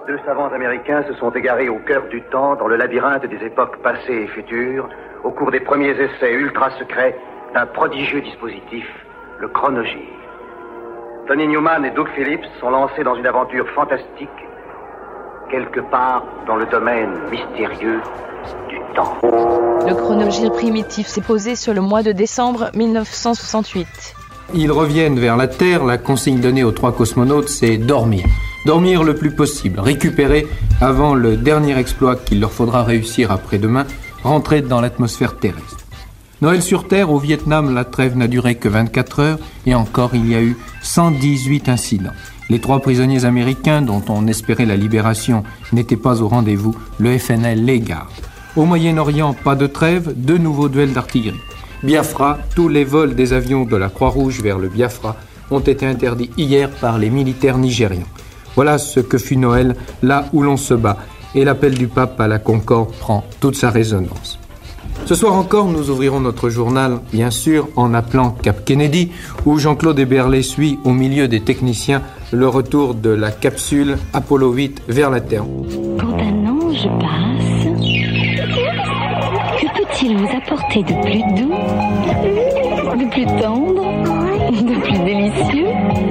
Deux savants américains se sont égarés au cœur du temps, dans le labyrinthe des époques passées et futures, au cours des premiers essais ultra secrets d'un prodigieux dispositif, le chronogir. Tony Newman et Doug Phillips sont lancés dans une aventure fantastique, quelque part dans le domaine mystérieux du temps. Le chronogir primitif s'est posé sur le mois de décembre 1968. Ils reviennent vers la Terre. La consigne donnée aux 3 cosmonautes, c'est dormir. Dormir le plus possible, récupérer avant le dernier exploit qu'il leur faudra réussir après-demain, rentrer dans l'atmosphère terrestre. Noël sur Terre, au Vietnam, la trêve n'a duré que 24 heures et encore il y a eu 118 incidents. Les 3 prisonniers américains dont on espérait la libération n'étaient pas au rendez-vous, le FNL les garde. Au Moyen-Orient, pas de trêve, 2 nouveaux duels d'artillerie. Biafra, tous les vols des avions de la Croix-Rouge vers le Biafra ont été interdits hier par les militaires nigérians. Voilà ce que fut Noël, là où l'on se bat, et l'appel du pape à la concorde prend toute sa résonance. Ce soir encore, nous ouvrirons notre journal, bien sûr, en appelant Cap Kennedy, où Jean-Claude Héberlé suit, au milieu des techniciens, le retour de la capsule Apollo 8 vers la Terre. Quand un ange passe, que peut-il vous apporter de plus doux, de plus tendre, de plus délicieux?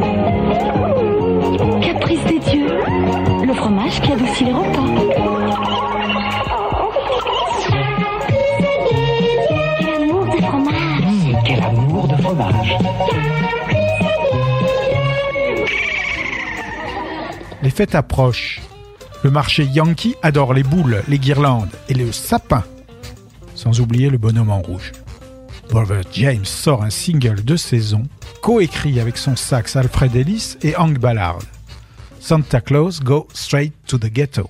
Caprice des dieux, le fromage qui adoucit les repas. Quel amour de fromage. Les fêtes approchent. Le marché Yankee adore les boules, les guirlandes et le sapin. Sans oublier le bonhomme en rouge. Brother James sort un single de saison, coécrit avec son sax Alfred Ellis et Hank Ballard. Santa Claus Go Straight to the Ghetto.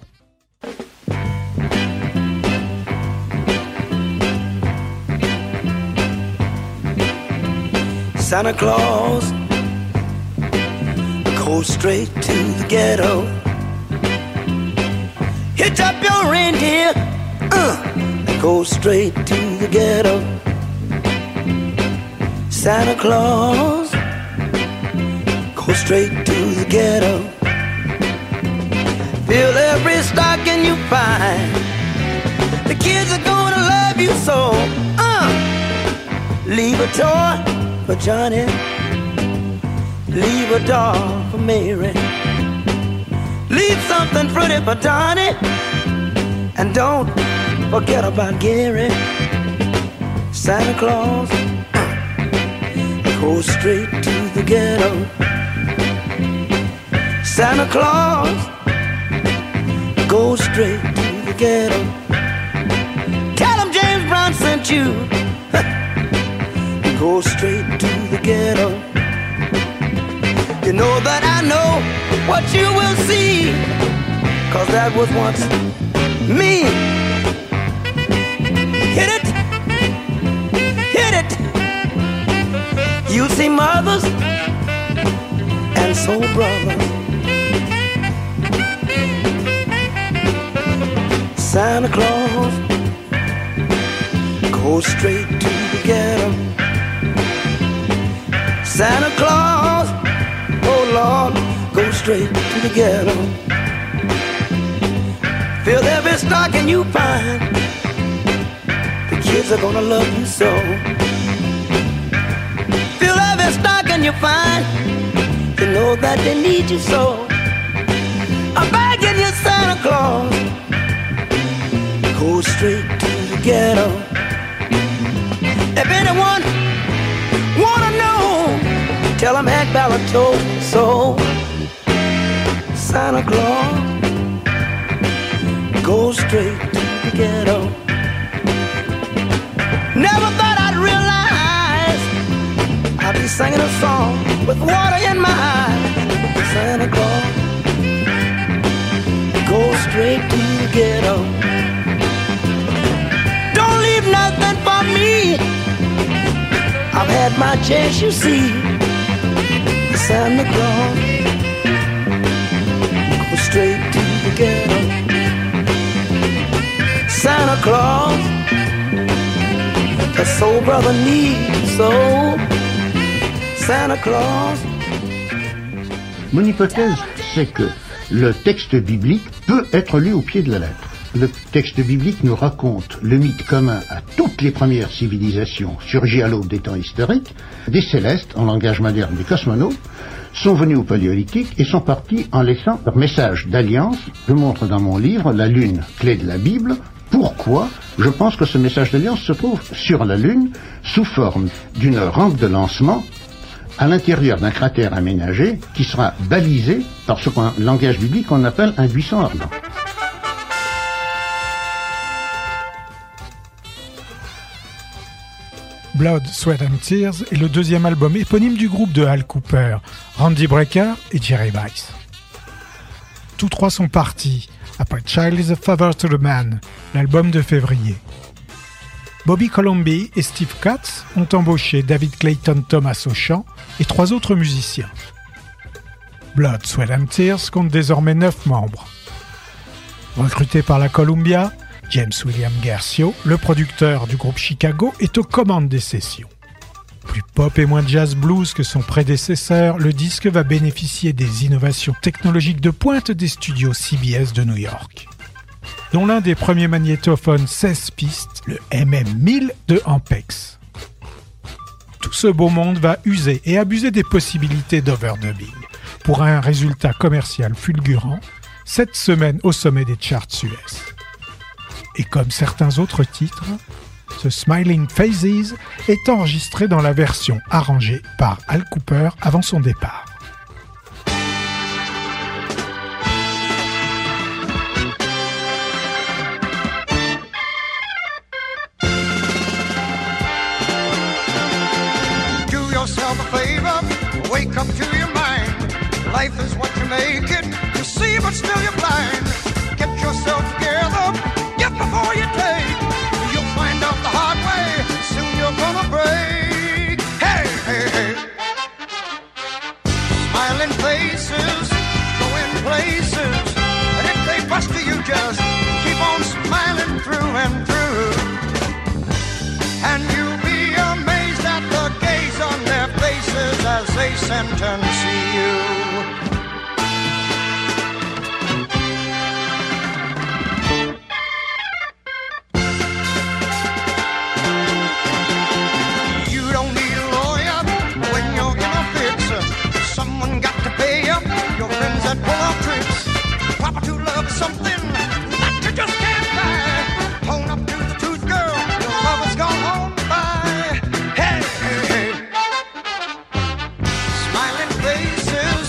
Santa Claus, go straight to the ghetto. Hitch up your reindeer, go straight to the ghetto. Santa Claus, go straight to the ghetto. Fill every stocking you find. The kids are gonna love you so. Leave a toy for Johnny, leave a doll for Mary, leave something pretty for Donnie, and don't forget about Gary. Santa Claus, go straight to the ghetto. Santa Claus, go straight to the ghetto. Tell him James Brown sent you. Go straight to the ghetto. You know that I know what you will see, 'cause that was once me. Hit it, hit it. You'll see mothers and soul brothers. Santa Claus, go straight to the ghetto. Santa Claus, oh Lord, go straight to the ghetto. Fill every stocking you find. The kids are gonna love you so. Fill every stocking you find. You know that they need you so. I'm begging you, Santa Claus, go straight to the ghetto. If anyone wanna know, tell him Hank Ballard told me so. Santa Claus, go straight to the ghetto. Never thought I'd realize I'd be singing a song with water in my eyes. Santa Claus, go straight to the ghetto. Don't leave nothing for me. I've had my chance, you see. Santa Claus, go straight to the ghetto. Santa Claus, the soul brother needs so. Santa Claus. Mon hypothèse, c'est que le texte biblique peut être lu au pied de la lettre. Le texte biblique nous raconte le mythe commun à toutes les premières civilisations surgies à l'aube des temps historiques. Des célestes, en langage moderne des cosmonautes, sont venus au Paléolithique et sont partis en laissant leur message d'alliance. Je montre dans mon livre La Lune, clé de la Bible. Pourquoi je pense que ce message d'alliance se trouve sur la Lune sous forme d'une rampe de lancement à l'intérieur d'un cratère aménagé qui sera balisé par ce qu'en langage biblique on appelle un buisson ardent. Blood, Sweat and Tears est le deuxième album éponyme du groupe de Al Kooper, Randy Brecker et Jerry Weiss. Tous trois sont partis après Child is a Father to the Man, l'album de février. Bobby Colomby et Steve Katz ont embauché David Clayton Thomas au chant et 3 autres musiciens. Blood, Sweat and Tears compte désormais 9 membres. Recruté par la Columbia, James William Guercio, le producteur du groupe Chicago, est aux commandes des sessions. Plus pop et moins jazz blues que son prédécesseur, le disque va bénéficier des innovations technologiques de pointe des studios CBS de New York, dont l'un des premiers magnétophones 16 pistes, le MM1000 de Ampex. Tout ce beau monde va user et abuser des possibilités d'overdubbing pour un résultat commercial fulgurant, cette semaine au sommet des charts US. Et comme certains autres titres, ce Smiling Faces est enregistré dans la version arrangée par Al Kooper avant son départ. Do yourself a favor, wake up to your mind. Life is what you make it, you see but still you're blind. Get yourself together, get before you take. You'll find out the hard way, soon you're gonna break. Hey, hey, hey. Smiling faces, going places. And if they bust you, just keep on smiling through and through. And you'll be amazed at the gaze on their faces as they sentence you. Something that you just can't buy. Hold up to the truth, girl. Your lover's gone home by. Hey, hey, hey. Smiling faces.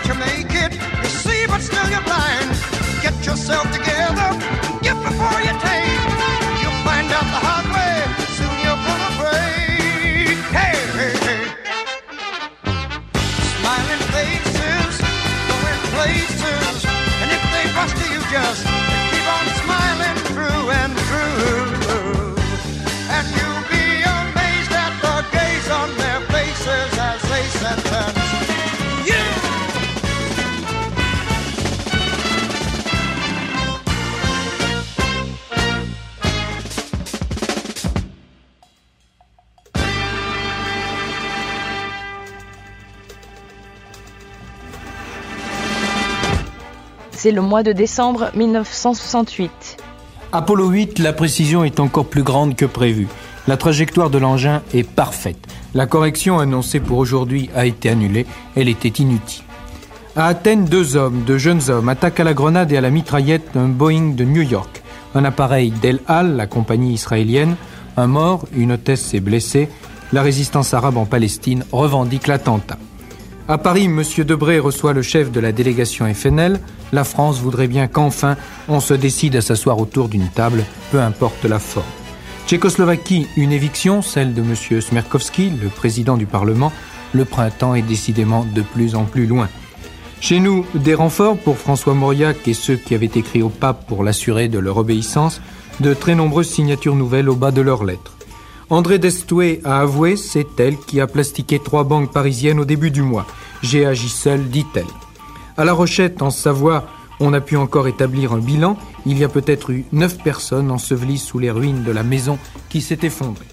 what you make it. You see, but still you're blind. Get yourself together, get before you take. You'll find out the hard way, soon you're gonna break. Hey, hey, hey. Smiling faces, going places, and if they bust you, just keep on smiling through and through. And you'll be amazed at the gaze on their faces as they sentence you. C'est le mois de décembre 1968. Apollo 8, la précision est encore plus grande que prévu. La trajectoire de l'engin est parfaite. La correction annoncée pour aujourd'hui a été annulée. Elle était inutile. À Athènes, deux jeunes hommes, attaquent à la grenade et à la mitraillette un Boeing de New York. Un appareil d'El Al, la compagnie israélienne. Un mort, une hôtesse est blessée. La résistance arabe en Palestine revendique l'attentat. À Paris, M. Debré reçoit le chef de la délégation FNL. La France voudrait bien qu'enfin on se décide à s'asseoir autour d'une table, peu importe la forme. Tchécoslovaquie, une éviction, celle de M. Smerkovski, le président du Parlement. Le printemps est décidément de plus en plus loin. Chez nous, des renforts pour François Mauriac et ceux qui avaient écrit au pape pour l'assurer de leur obéissance, de très nombreuses signatures nouvelles au bas de leurs lettres. André Destoué a avoué, c'est elle qui a plastiqué 3 banques parisiennes au début du mois. J'ai agi seule, dit-elle. À La Rochette, en Savoie, on a pu encore établir un bilan. Il y a peut-être eu 9 personnes ensevelies sous les ruines de la maison qui s'est effondrée.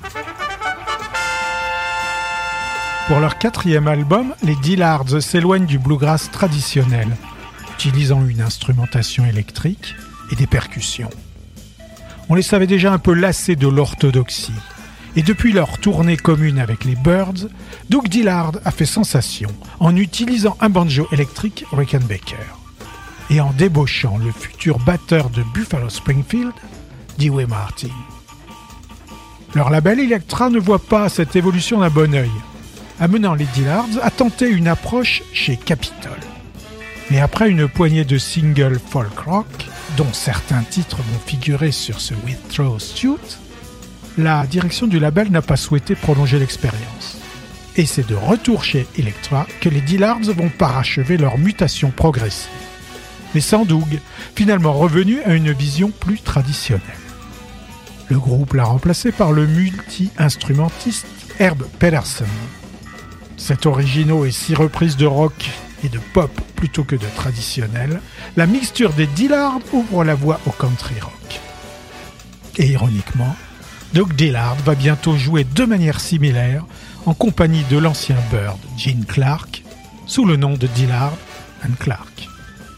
Pour leur 4e album, les Dillards s'éloignent du bluegrass traditionnel, utilisant une instrumentation électrique et des percussions. On les savait déjà un peu lassés de l'orthodoxie. Et depuis leur tournée commune avec les Byrds, Doug Dillard a fait sensation en utilisant un banjo électrique Rickenbacker et en débauchant le futur batteur de Buffalo Springfield, Dewey Martin. Leur label Elektra ne voit pas cette évolution d'un bon œil, amenant les Dillards à tenter une approche chez Capitol. Mais après une poignée de singles folk rock, dont certains titres vont figurer sur ce Withrow Suite, la direction du label n'a pas souhaité prolonger l'expérience. Et c'est de retour chez Elektra que les Dillards vont parachever leur mutation progressive. Mais sans Doug, finalement revenu à une vision plus traditionnelle. Le groupe l'a remplacé par le multi-instrumentiste Herb Pedersen. Cet originaux et 6 reprises de rock et de pop plutôt que de traditionnel, la mixture des Dillards ouvre la voie au country rock. Et ironiquement, Doug Dillard va bientôt jouer de manière similaire en compagnie de l'ancien Bird Gene Clark sous le nom de Dillard & Clark.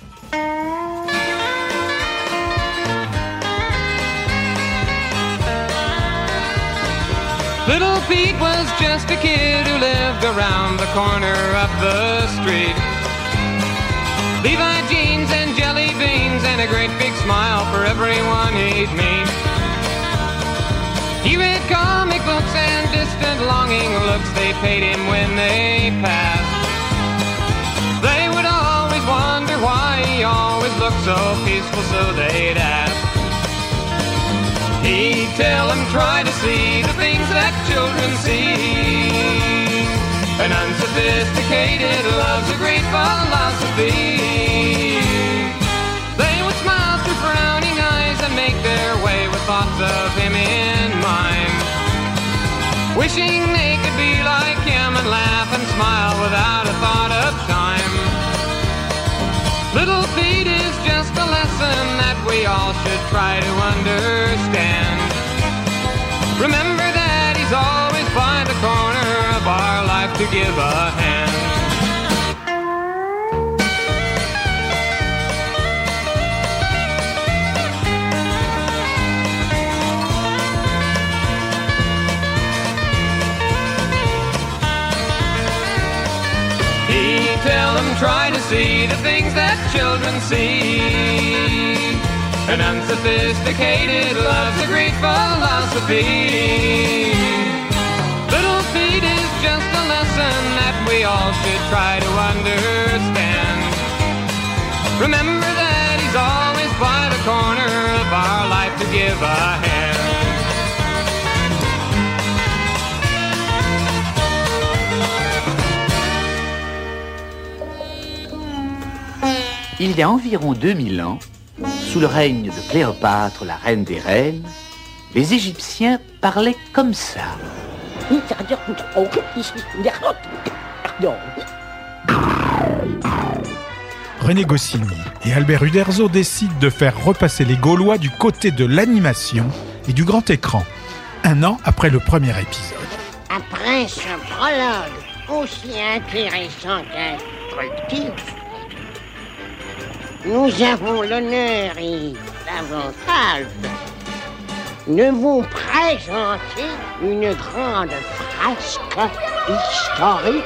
Little Pete was just a kid who lived around the corner of the street. Levi jeans and jelly beans and a great big smile for everyone he'd meet. He read comic books and distant longing looks they paid him when they passed. They would always wonder why he always looked so peaceful, so they'd ask. He'd tell them, try to see the things that children see. An unsophisticated love's a great philosophy. They would smile through frowning eyes and make their way with thoughts of him in mind, wishing they could be like him and laugh and smile without a thought of time. Little Pete is just a lesson that we all should try to understand. Remember that he's always by the corner of our life to give a hand. He'd tell them, try to see the things that children see. An unsophisticated love's a great philosophy. Little Pete is just a lesson that we all should try to understand. Remember that he's always by the corner of our life to give a hand. Il y a environ 2000 ans, sous le règne de Cléopâtre, la reine des reines, les Égyptiens parlaient comme ça. René Goscinny et Albert Uderzo décident de faire repasser les Gaulois du côté de l'animation et du grand écran, un an après le premier épisode. Après ce prologue aussi intéressant qu'instructif, nous avons l'honneur et l'avantage de vous présenter une grande frasque historique.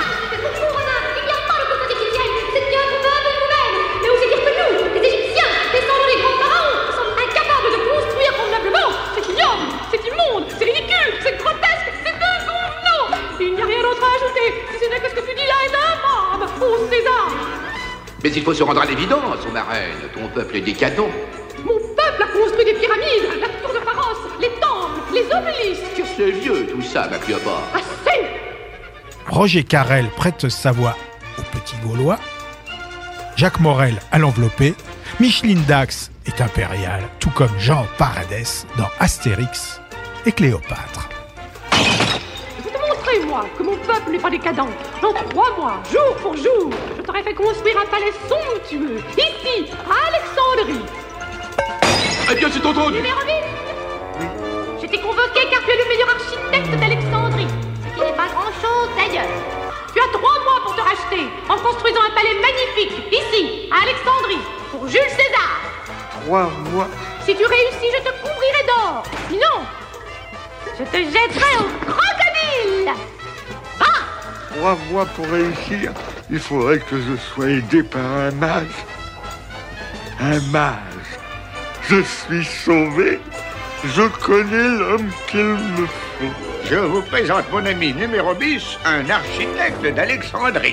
C'est ridicule, c'est grotesque, c'est inconvenant. Il n'y a rien d'autre à ajouter, si ce n'est que ce que tu dis là est infâme, ô César. Mais il faut se rendre à l'évidence, ma reine, ton peuple est décadent. Mon peuple a construit des pyramides, la tour de Pharos, les temples, les obélisques. C'est vieux tout ça, ma Cléopâtre. Assez. Roger Carrel prête sa voix au petit Gaulois, Jacques Morel à l'enveloppé, Micheline Dax est impériale, tout comme Jean Paradès dans Astérix et Cléopâtre. Je vais te montrer, moi, que mon peuple n'est pas décadent. En 3 mois, jour pour jour, je t'aurais fait construire un palais somptueux, ici, à Alexandrie. Eh bien, c'est entendu. Numéro 10. Je t'ai convoqué car tu es le meilleur architecte d'Alexandrie, ce qui n'est pas grand-chose d'ailleurs. Tu as 3 mois pour te racheter, en construisant un palais magnifique, ici, à Alexandrie, pour Jules César. 3 mois. Si tu réussis, je te couvrirai d'or. Sinon, je te jetterai au crocodile. Ah! 3 mois pour réussir, il faudrait que je sois aidé par un mage. Un mage. Je suis sauvé. Je connais l'homme qu'il me faut. Je vous présente mon ami numéro 10, un architecte d'Alexandrie.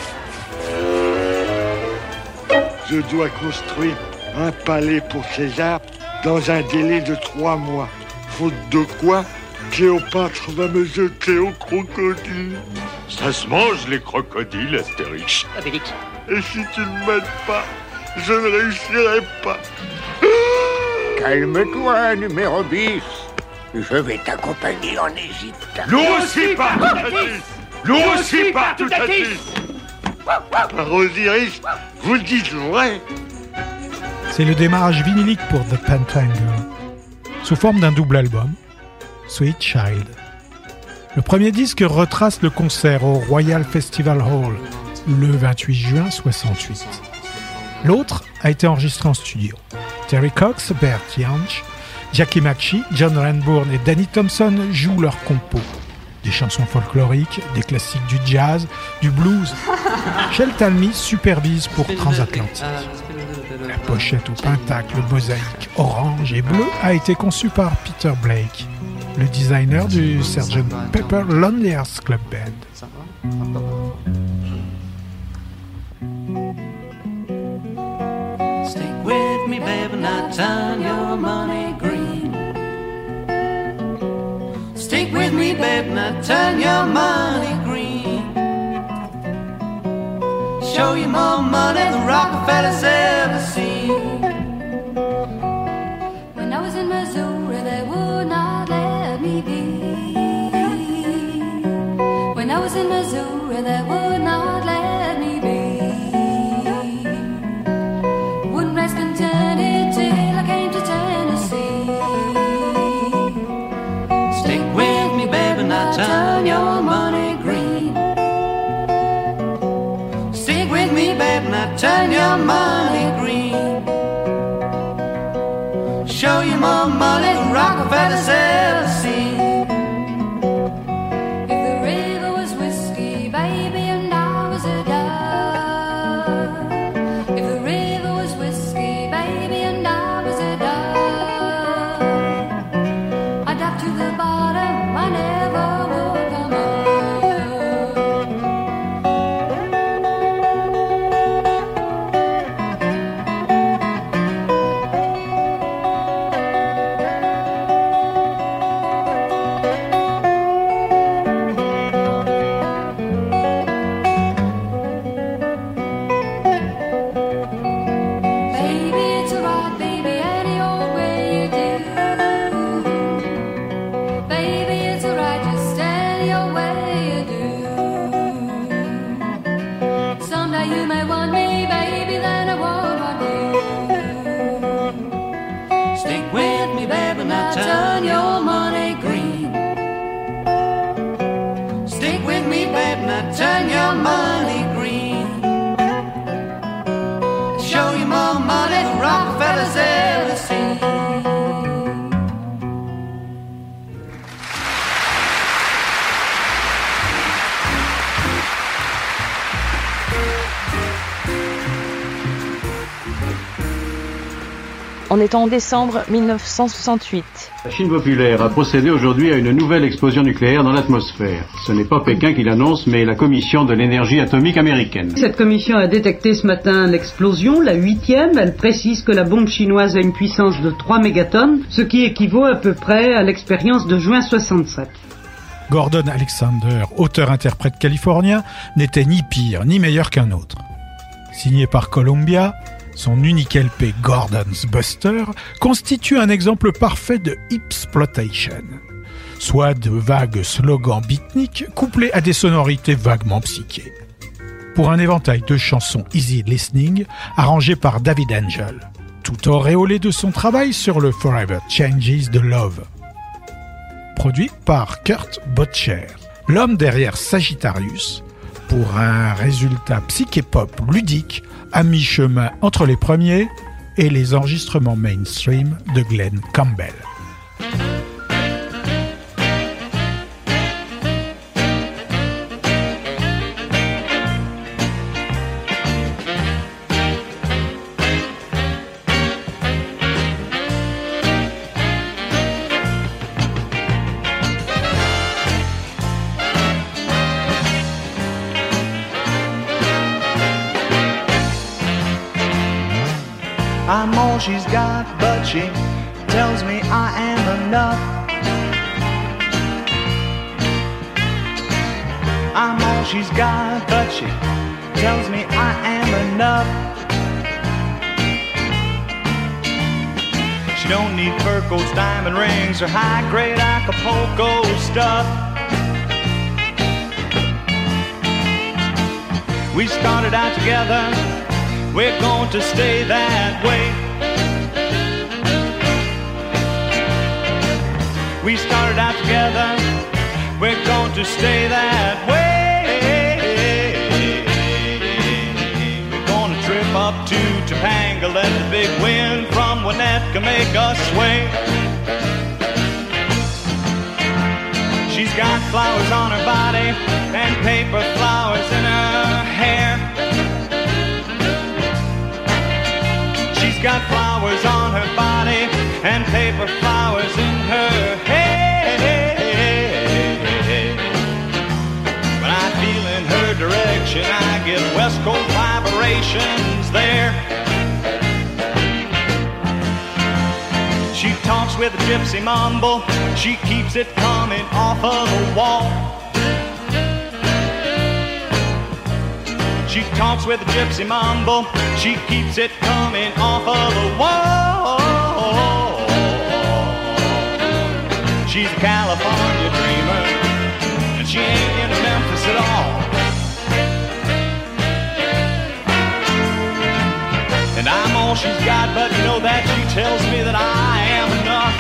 Je dois construire un palais pour César dans un délai de 3 mois. Faute de quoi, Cléopâtre va me jeter au crocodile. Ça se mange, les crocodiles, Astérix. Et si tu ne m'aides pas, je ne réussirai pas. Calme-toi, numéro 10. Je vais t'accompagner en Égypte. Nous aussi, pas tout à 10. Nous aussi, pas tout à 10. Osiris, vous le dites vrai. C'est le démarrage vinylique pour The Pentangle, sous forme d'un double album, Sweet Child. Le premier disque retrace le concert au Royal Festival Hall, le 28 juin 68. L'autre a été enregistré en studio. Terry Cox, Bert Jansch, Jackie McShee, John Renbourn et Danny Thompson jouent leurs compos. Des chansons folkloriques, des classiques du jazz, du blues. Shel Talmy supervise pour Transatlantique. La pochette au pentacle mosaïque orange et bleu a été conçue par Peter Blake, le designer du Sgt. Pepper Lonely Hearts Club Band. Stick with me, baby, now turn your money green. Stick with me, baby, now turn your money green. Show you more money than Rockefeller's ever seen. When I was in Missouri, they would not let me be. When I was in Missouri, they would not let me be. Wouldn't rest contented till I came to Tennessee. Stick with me, baby, now turn your money green. Stick with me, baby, now turn your money green. Show you more money than Rockefeller's ever seen. If the river was whiskey, baby, and I was a dove. If the river was whiskey, baby, and I was a dove, I'd dive to the bottom, I never would come up. you may want me, baby, then I won't want you. Stick with me, baby, now turn your money green. Stick with me, baby, now turn your money green. Show you more money than Rockefellers ever seen. On est en décembre 1968. La Chine populaire a procédé aujourd'hui à une nouvelle explosion nucléaire dans l'atmosphère. Ce n'est pas Pékin qui l'annonce, mais la Commission de l'énergie atomique américaine. Cette commission a détecté ce matin l'explosion, la 8e. Elle précise que la bombe chinoise a une puissance de 3 mégatonnes, ce qui équivaut à peu près à l'expérience de juin 67. Gordon Alexander, auteur-interprète californien, n'était ni pire ni meilleur qu'un autre. Signé par Columbia, son unique LP Gordon's Buster constitue un exemple parfait de hipsploitation, soit de vagues slogans beatniks couplés à des sonorités vaguement psychées. Pour un éventail de chansons easy listening arrangées par David Angel, tout auréolé de son travail sur le Forever Changes de Love. Produit par Kurt Buttcher, l'homme derrière Sagittarius, pour un résultat psyché-pop ludique à mi-chemin entre les premiers et les enregistrements mainstream de Glenn Campbell. I'm all she's got, but she tells me I am enough. I'm all she's got, but she tells me I am enough. She don't need fur coats, diamond rings, or high-grade Acapulco stuff. We started out together, we're going to stay that way. We started out together, we're going to stay that way. We're gonna trip up to Topanga, let the big wind from Winnetka make us sway. She's got flowers on her body and paper flowers in her hair. She's got flowers on her body and paper flowers in her hair. When I feel in her direction, I get West Coast vibrations there. She talks with a gypsy mumble, she keeps it coming off of the wall. She talks with a gypsy mumble, she keeps it coming off of the wall. She's a California dreamer, and she ain't in Memphis at all. And I'm all she's got, but you know that she tells me that I am enough.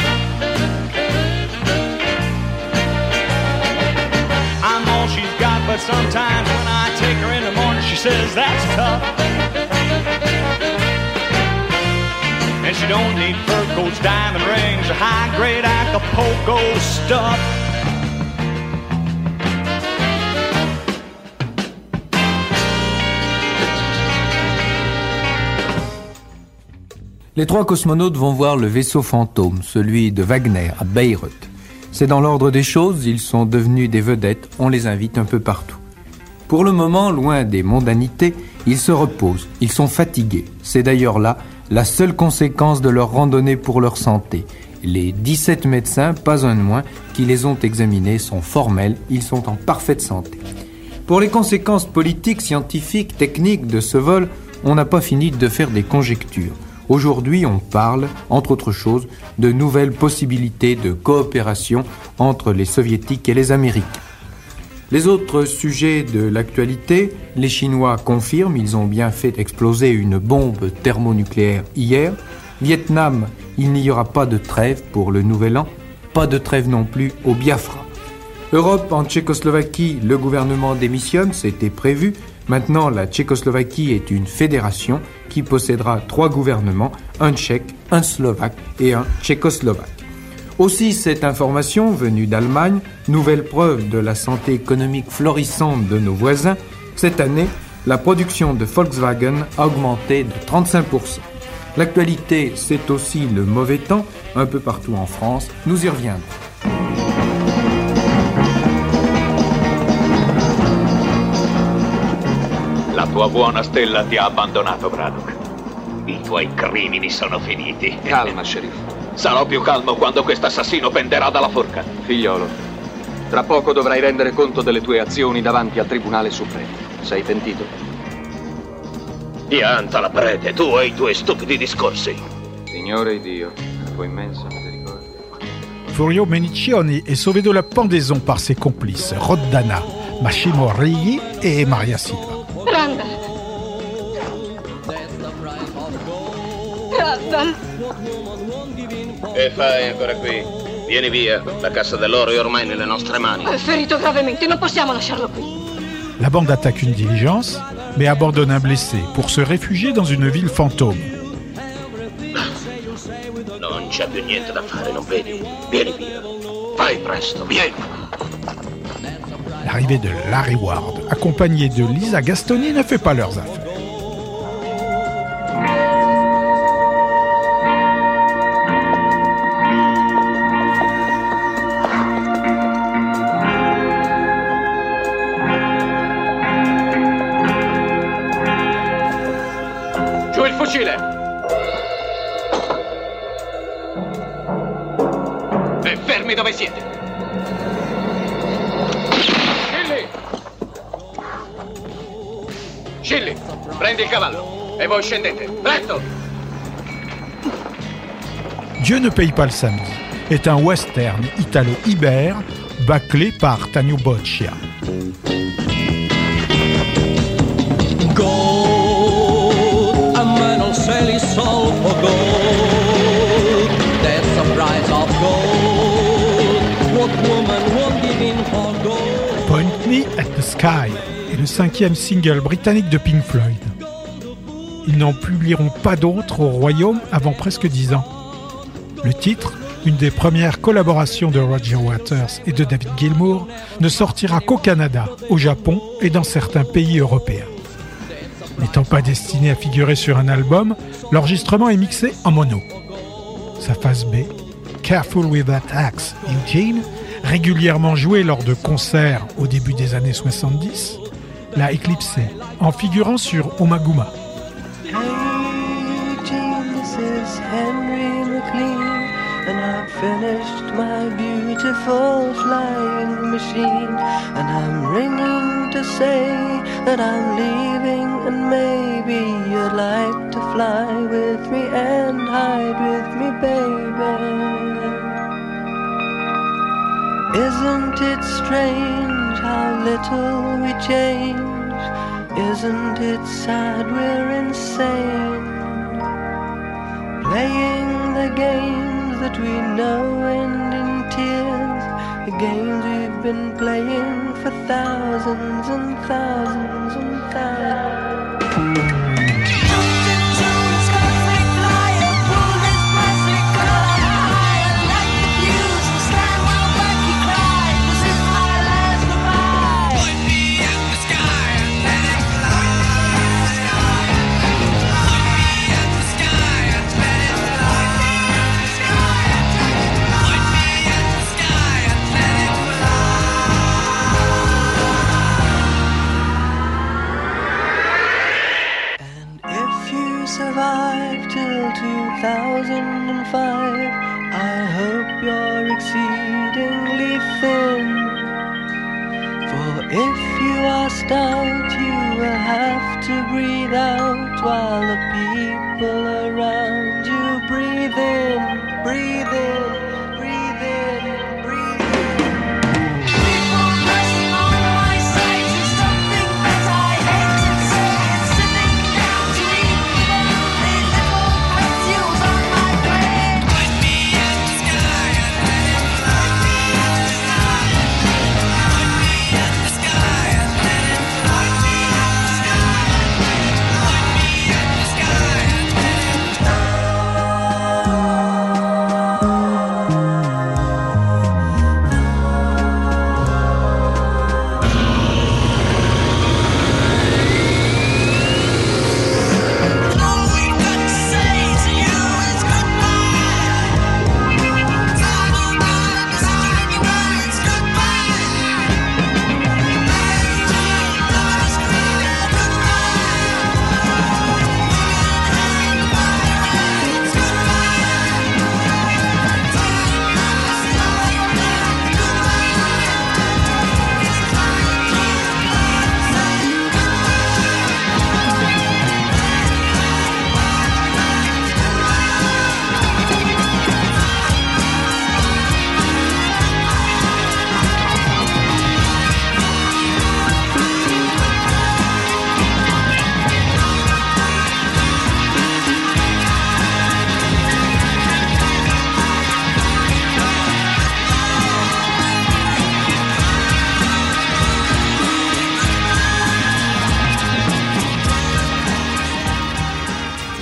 I'm all she's got, but sometimes when I take her in the morning, she says that's tough. And she don't need fur coats, diamond rings, or high-grade Acapulco stuff. Les trois cosmonautes vont voir le vaisseau fantôme, celui de Wagner, à Beyrouth. C'est dans l'ordre des choses, ils sont devenus des vedettes, on les invite un peu partout. Pour le moment, loin des mondanités, ils se reposent, ils sont fatigués. C'est d'ailleurs là la seule conséquence de leur randonnée pour leur santé. Les 17 médecins, pas un de moins, qui les ont examinés sont formels, ils sont en parfaite santé. Pour les conséquences politiques, scientifiques, techniques de ce vol, on n'a pas fini de faire des conjectures. Aujourd'hui, on parle, entre autres choses, de nouvelles possibilités de coopération entre les Soviétiques et les Américains. Les autres sujets de l'actualité, les Chinois confirment, ils ont bien fait exploser une bombe thermonucléaire hier. Vietnam, il n'y aura pas de trêve pour le nouvel an, pas de trêve non plus au Biafra. Europe, en Tchécoslovaquie, le gouvernement démissionne, c'était prévu. Maintenant, la Tchécoslovaquie est une fédération qui possédera 3 gouvernements, un tchèque, un slovaque et un tchécoslovaque. Aussi, cette information venue d'Allemagne, nouvelle preuve de la santé économique florissante de nos voisins, cette année, la production de Volkswagen a augmenté de 35%. L'actualité, c'est aussi le mauvais temps, un peu partout en France, nous y reviendrons. La tua buona stella ti ha abbandonato, Braddock. I tuoi crimini sono finiti. Calma, sceriffo. Sarò più calmo quando questo assassino penderà dalla forca. Figliolo, tra poco dovrai rendere conto delle tue azioni davanti al Tribunale Supremo. Sei pentito? Pianta la prete, tu e i tuoi stupidi discorsi. Signore Dio, la tua immensa misericordia. Furio Meniccioni est sauvé de la pendaison par ses complices Roddana, Massimo Righi et Maria Silva. Randall! Randall! Che fai ancora qui? Vieni via, la cassa dell'oro è ormai nelle nostre mani. È ferito gravemente, non possiamo lasciarlo qui. La bande attaque une diligence, mais abandonne un blessé pour se réfugier dans une ville fantôme. Non c'è più niente da fare, non vedi? Vieni via. Fai presto, vieni. L'arrivée de Larry Ward, accompagné de Lisa Gastoni, ne fait pas leurs affaires. Giù il fucile! E fermi dove siete! Scilli, prendi il cavallo e voi scendete. Presto! Dieu ne paye pas le samedi est un western italo-ibère bâclé par Tanio Boccia. Gold, a man will sell his soul for gold. That's the price of gold. What woman won't give in for gold? Point Me at the Sky est le 5e single britannique de Pink Floyd. Ils n'en publieront pas d'autres au Royaume avant presque 10 ans. Le titre, une des premières collaborations de Roger Waters et de David Gilmour, ne sortira qu'au Canada, au Japon et dans certains pays européens. N'étant pas destiné à figurer sur un album, l'enregistrement est mixé en mono. Sa face B, Careful with That Axe, Eugene, régulièrement jouée lors de concerts au début des années 70, l'a éclipsé en figurant sur Omaguma. Hey, Eugene, this is Henry McLean, and I've finished my beautiful flying machine, and I'm ringing to say that I'm leaving, and maybe you'd like to fly with me and hide with me, baby. Isn't it strange how little we change? Isn't it sad we're insane? Playing the games that we know end in tears, the games we've been playing for thousands and thousands and thousands. Survive till 2005. I hope you're exceedingly thin. For if you are stout, you will have to breathe out while the people around you breathe in, breathe in, breathe in, breathe in. People pressing on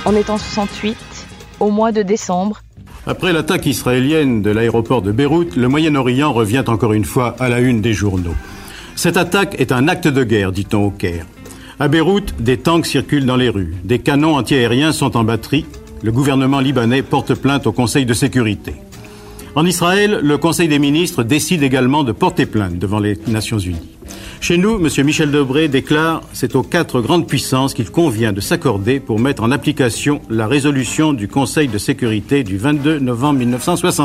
On est en 68, au mois de décembre. Après l'attaque israélienne de l'aéroport de Beyrouth, le Moyen-Orient revient encore une fois à la une des journaux. Cette attaque est un acte de guerre, dit-on au Caire. À Beyrouth, des tanks circulent dans les rues. Des canons antiaériens sont en batterie. Le gouvernement libanais porte plainte au Conseil de sécurité. En Israël, le Conseil des ministres décide également de porter plainte devant les Nations unies. Chez nous, M. Michel Debré déclare « C'est aux 4 grandes puissances qu'il convient de s'accorder pour mettre en application la résolution du Conseil de sécurité du 22 novembre 1967. »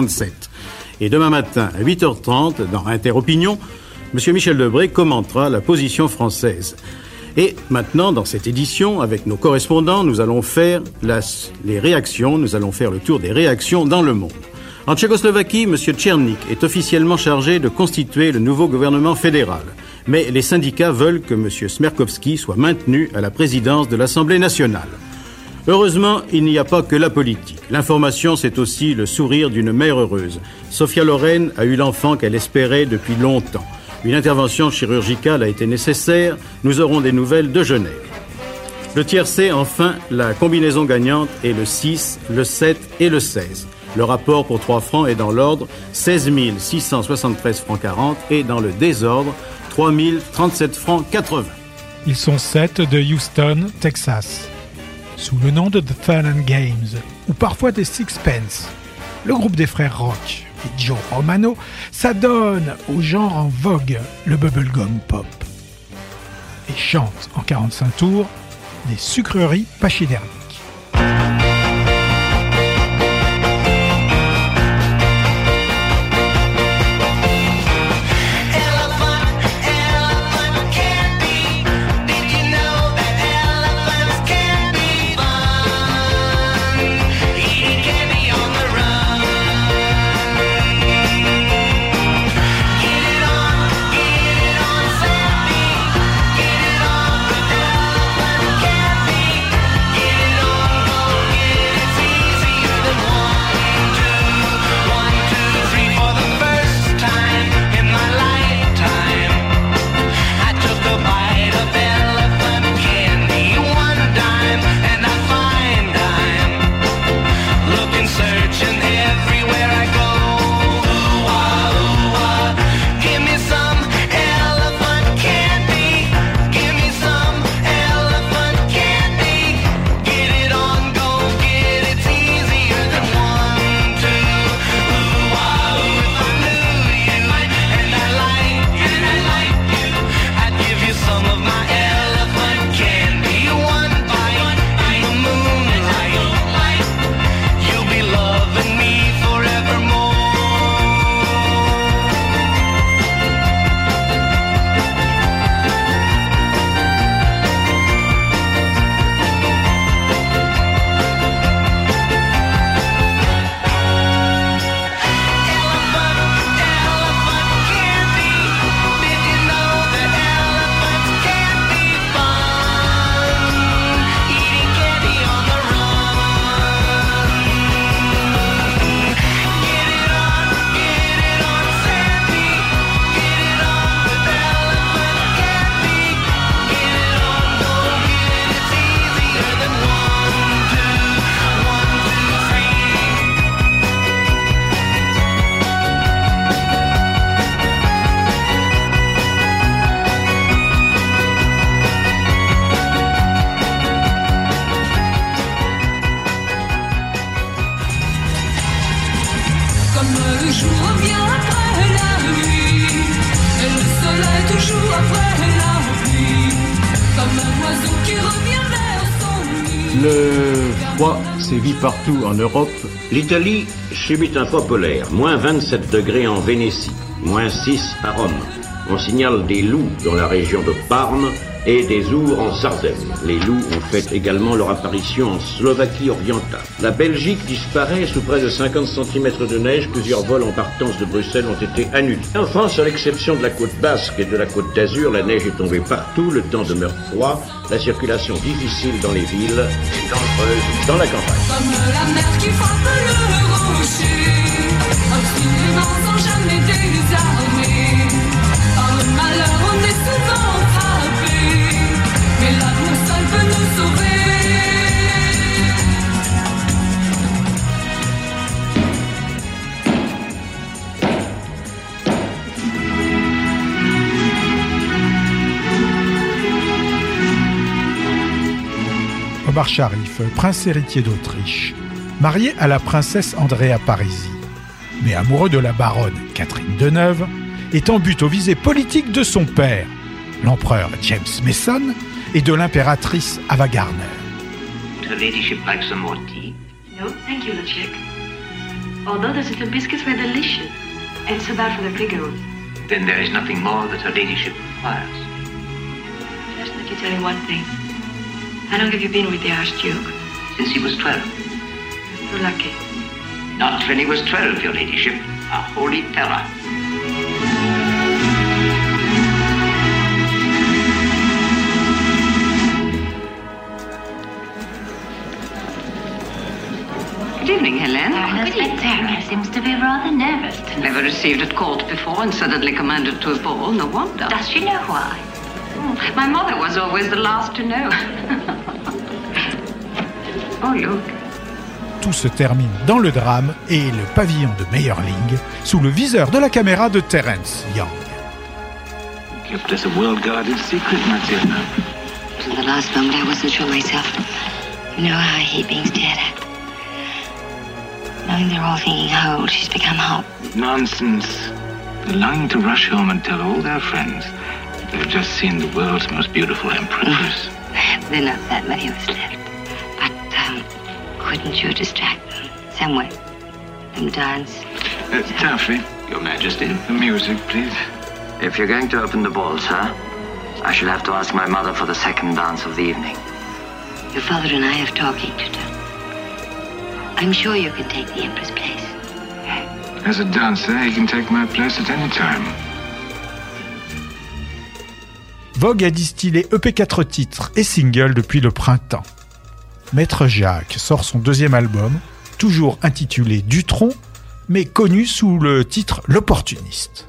Et demain matin, à 8h30, dans Interopinion, M. Michel Debré commentera la position française. Et maintenant, dans cette édition, avec nos correspondants, nous allons faire les réactions, nous allons faire le tour des réactions dans le monde. En Tchécoslovaquie, M. Tchernik est officiellement chargé de constituer le nouveau gouvernement fédéral. Mais les syndicats veulent que M. Smerkovski soit maintenu à la présidence de l'Assemblée nationale. Heureusement, il n'y a pas que la politique. L'information, c'est aussi le sourire d'une mère heureuse. Sophia Loren a eu l'enfant qu'elle espérait depuis longtemps. Une intervention chirurgicale a été nécessaire. Nous aurons des nouvelles de Genève. Le tiercé, enfin, la combinaison gagnante est le 6, le 7 et le 16. Le rapport pour 3 francs est dans l'ordre 16 673 francs 40 et dans le désordre 3 037 francs 80. Ils sont 7 de Houston, Texas. Sous le nom de The Fun and Games, ou parfois des Sixpence, le groupe des frères Rock et Joe Romano s'adonne au genre en vogue, le bubblegum pop, et chante en 45 tours des sucreries pachydermiques. Le froid sévit partout en Europe. L'Italie subit un froid polaire, moins 27 degrés en Vénétie, moins 6 à Rome. On signale des loups dans la région de Parme et des ours en Sardaigne. Les loups ont fait également leur apparition en Slovaquie orientale. La Belgique disparaît sous près de 50 cm de neige. Plusieurs vols en partance de Bruxelles ont été annulés. En France, à l'exception de la côte basque et de la côte d'Azur, la neige est tombée partout. Le temps demeure froid. La circulation difficile dans les villes et dangereuse dans la campagne. Comme la mer qui frappe le rocher, obstinément sans jamais désarmer. Par le malheur, on est souvent frappé, mais l'amour seul peut nous sauver. Omar Sharif, prince héritier d'Autriche, marié à la princesse Andrea Parisi, mais amoureux de la baronne Catherine Deneuve, est en butte aux visées politiques de son père, l'empereur James Mason, et de l'impératrice Ava Gardner. Her ladyship likes some more tea? No, thank you, Lechek. Although those little biscuits were delicious, and so bad for the figures. Then there is nothing more that her ladyship requires. Just let you tell you one thing. How long have you been with the Archduke? Since he was 12. You're lucky. Not when he was 12, your ladyship. A holy terror. Good evening, Helene. Miss Turner seems to be rather nervous tonight. Never received at court before and suddenly commanded to a ball. No wonder. Does she know why? My mother was always the last to know. Oh, look. Tout se termine dans le drame et le pavillon de Meyerling sous le viseur de la caméra de Terence Young. Kept us a well-guarded secret, Matilda. In the last moment, I wasn't sure myself. You know how I hate being stared at. Knowing they're all thinking how old she's become hot. Nonsense. They're longing to rush home and tell all their friends they've just seen the world's most beautiful empress. There are not that many of us left. But, couldn't you distract them somewhere? Them dance? Taffy, Your Majesty, the music, please. If you're going to open the ball, sir, I shall have to ask my mother for the second dance of the evening. Your father and I have talking to do. I'm sure you can take the Emperor's place. As a dancer, he can take my place at any time. Vogue a distillé EP 4 titres et singles depuis le printemps. Maître Jacques sort son deuxième album, toujours intitulé Dutronc, mais connu sous le titre L'Opportuniste.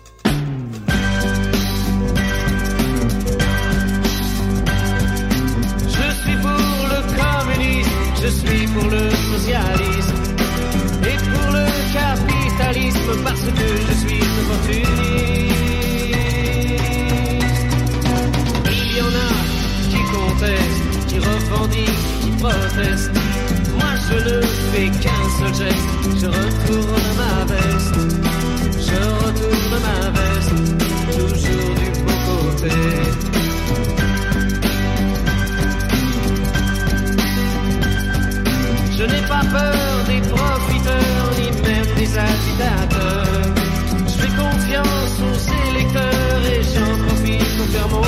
Je suis pour le communisme, je suis pour le socialisme et pour le capitalisme parce que je suis opportuniste. Il y en a qui contestent, qui revendiquent, qui protestent. Moi je ne fais qu'un seul geste, je retourne ma veste. Je retourne ma veste, toujours du bon côté. Je n'ai pas peur des profiteurs, ni même des agitateurs. Je fais confiance aux électeurs et j'en profite pour faire mon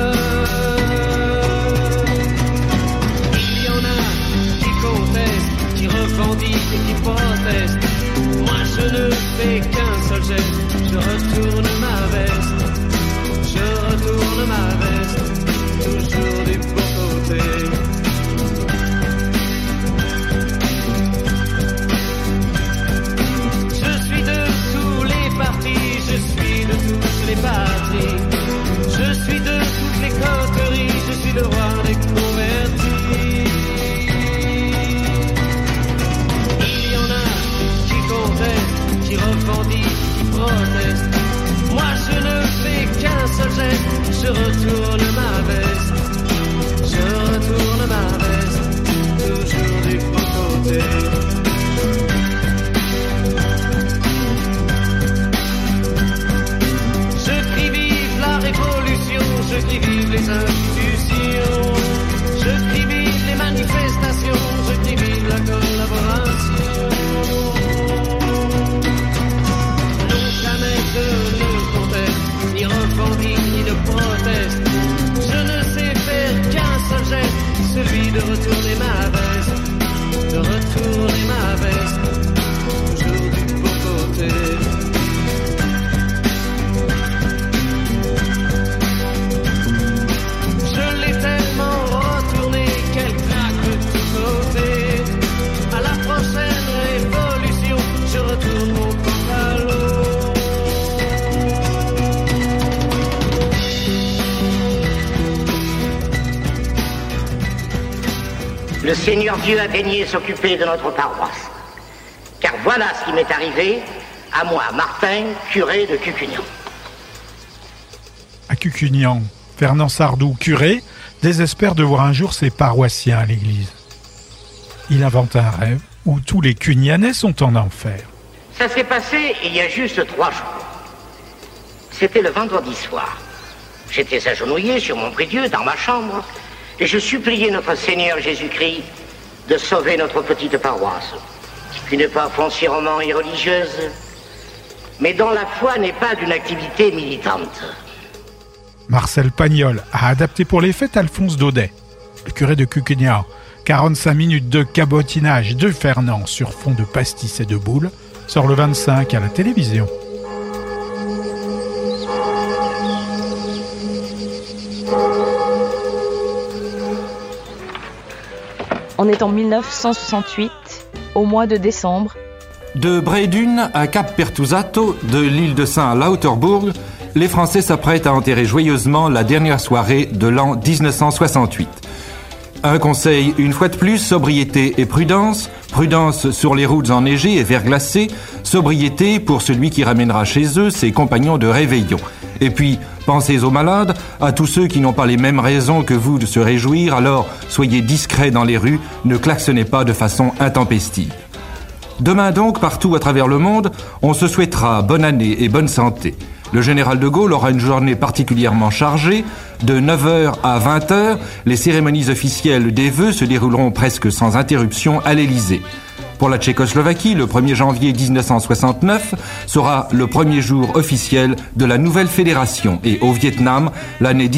beurre. Il y en a qui contestent, qui revendiquent et qui protestent. Moi je ne fais qu'un seul geste, je retourne ma veste. Je retourne ma veste, toujours du bon côté. Je suis de toutes les patries, je suis de toutes les coteries, je suis le roi des convertis. Il y en a qui contestent, qui revendiquent, qui protestent. Moi je ne fais qu'un seul geste, je retourne ma veste. Je retourne ma veste, toujours du bon côté. Je crie vive les institutions, je crie vive les manifestations, je crie vive la collaboration. Non qu'un mec ne conteste, ni revendique, ni ne proteste. Je ne sais faire qu'un seul geste, celui de retourner ma veste, de retourner ma veste, toujours du bon côté. Le Seigneur Dieu a daigné s'occuper de notre paroisse. Car voilà ce qui m'est arrivé, à moi, Martin, curé de Cucugnan. À Cucugnan, Fernand Sardou, curé, désespère de voir un jour ses paroissiens à l'église. Il invente un rêve où tous les Cugnanais sont en enfer. Ça s'est passé il y a juste 3 jours. C'était le vendredi soir. J'étais agenouillé sur mon prie-dieu dans ma chambre et je suppliais notre Seigneur Jésus-Christ de sauver notre petite paroisse, qui n'est pas foncièrement irreligieuse, mais dont la foi n'est pas d'une activité militante. Marcel Pagnol a adapté pour les fêtes Alphonse Daudet, le curé de Cucugnan. 45 minutes de cabotinage de Fernand sur fond de pastis et de boules sort le 25 à la télévision. On est en 1968, au mois de décembre. De Bredun à Cap Pertusato, de l'île de Saint à Lauterbourg, les Français s'apprêtent à enterrer joyeusement la dernière soirée de l'an 1968. Un conseil, une fois de plus, sobriété et prudence. Prudence sur les routes enneigées et verglacées. Sobriété pour celui qui ramènera chez eux ses compagnons de réveillon. Et puis, pensez aux malades, à tous ceux qui n'ont pas les mêmes raisons que vous de se réjouir, alors soyez discrets dans les rues, ne klaxonnez pas de façon intempestive. Demain donc, partout à travers le monde, on se souhaitera bonne année et bonne santé. Le général de Gaulle aura une journée particulièrement chargée. De 9h à 20h, les cérémonies officielles des vœux se dérouleront presque sans interruption à l'Élysée. Pour la Tchécoslovaquie, le 1er janvier 1969 sera le premier jour officiel de la nouvelle fédération. Et au Vietnam, l'année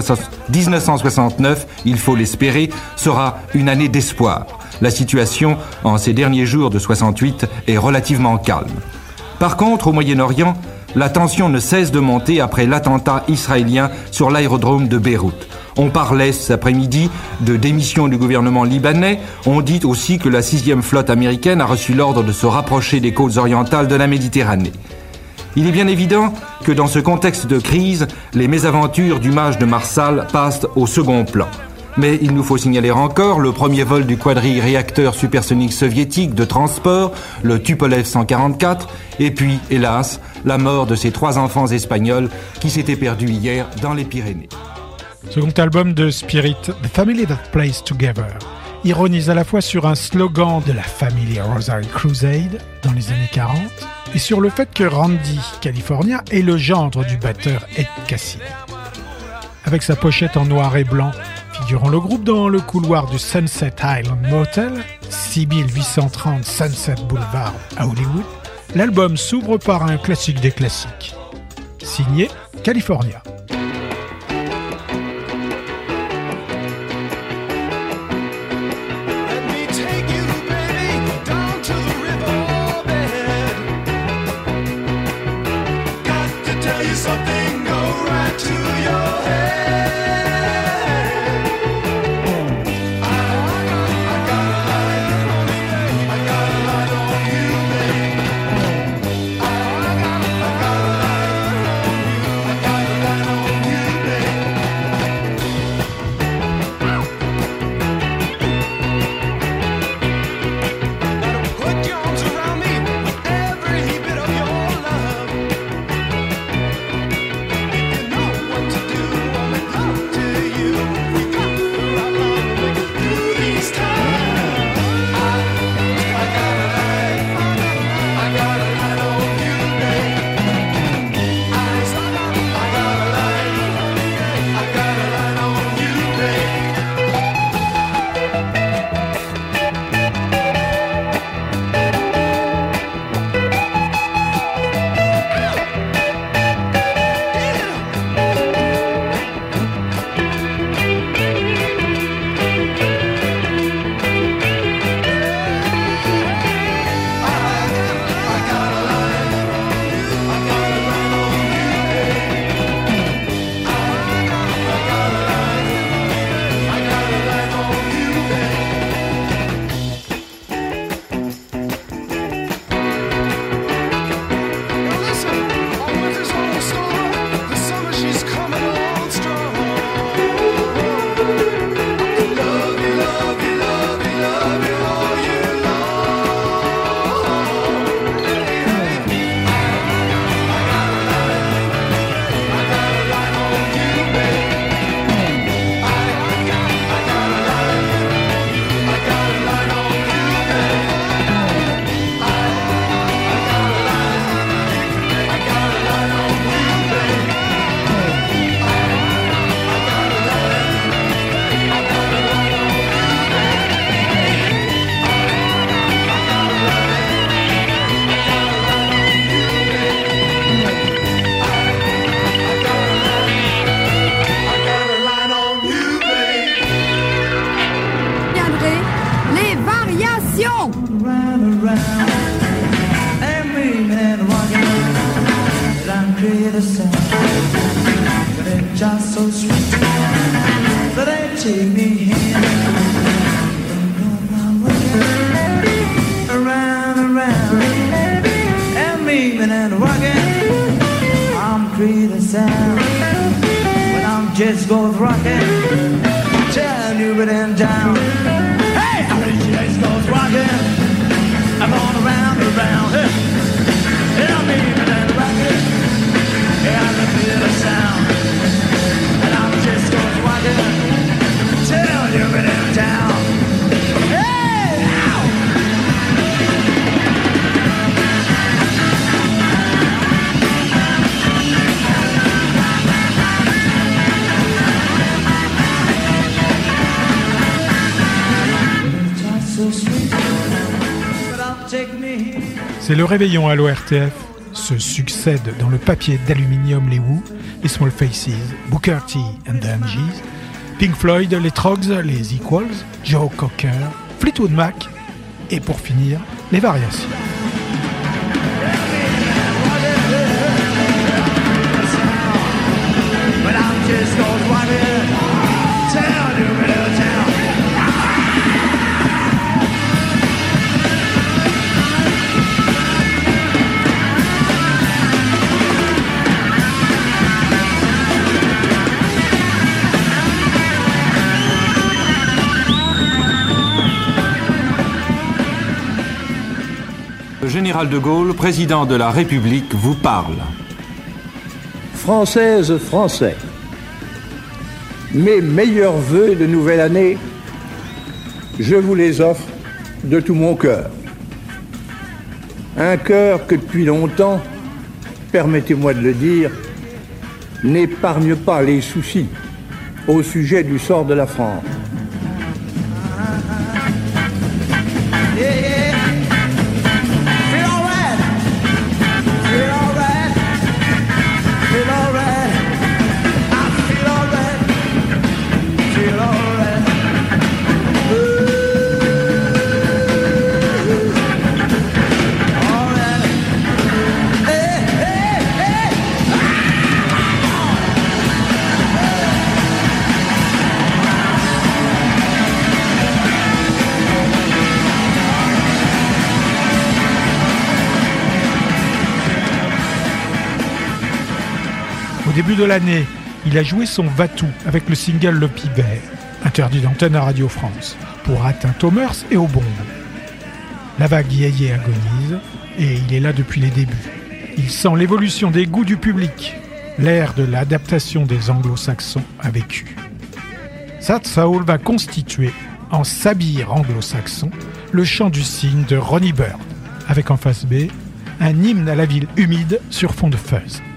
1969, il faut l'espérer, sera une année d'espoir. La situation, en ces derniers jours de 68, est relativement calme. Par contre, au Moyen-Orient, la tension ne cesse de monter après l'attentat israélien sur l'aérodrome de Beyrouth. On parlait cet après-midi de démission du gouvernement libanais. On dit aussi que la 6e flotte américaine a reçu l'ordre de se rapprocher des côtes orientales de la Méditerranée. Il est bien évident que dans ce contexte de crise, les mésaventures du mage de Marsal passent au second plan. Mais il nous faut signaler encore le premier vol du quadri-réacteur supersonique soviétique de transport, le Tupolev 144, et puis, hélas, la mort de ces 3 enfants espagnols qui s'étaient perdus hier dans les Pyrénées. Second album de Spirit, The Family That Plays Together, ironise à la fois sur un slogan de la Family Rosary Crusade dans les années 40 et sur le fait que Randy California est le gendre du batteur Ed Cassidy. Avec sa pochette en noir et blanc, figurant le groupe dans le couloir du Sunset Island Motel, 6830 Sunset Boulevard à Hollywood, l'album s'ouvre par un classique des classiques, signé California. Attention! Just goes rocking, turn you and down. Hey, how it just goes rocking. I'm going around and around. Hey, I'm even and rocking. Yeah, I can feel the sound. And I'm just goes rocking, turn you and down. Hey, ow! C'est le réveillon à l'ORTF. Se succèdent dans le papier d'aluminium les Who, les Small Faces, Booker T and the MGs, Pink Floyd, les Troggs, les Equals, Joe Cocker, Fleetwood Mac et pour finir, les Variations. Le général de Gaulle, président de la République, vous parle. Françaises, Français, mes meilleurs vœux de nouvelle année, je vous les offre de tout mon cœur. Un cœur que depuis longtemps, permettez-moi de le dire, n'épargne pas les soucis au sujet du sort de la France. Au début de l'année, il a joué son va-tout avec le single Le Pibert, interdit d'antenne à Radio France, pour atteinte aux mœurs et aux bombes. La vague yéyé agonise et il est là depuis les débuts. Il sent l'évolution des goûts du public. L'ère de l'adaptation des anglo-saxons a vécu. Sad Soul va constituer, en sabir anglo-saxon, le chant du cygne de Ronnie Bird, avec en face B, un hymne à la ville humide sur fond de fuzz.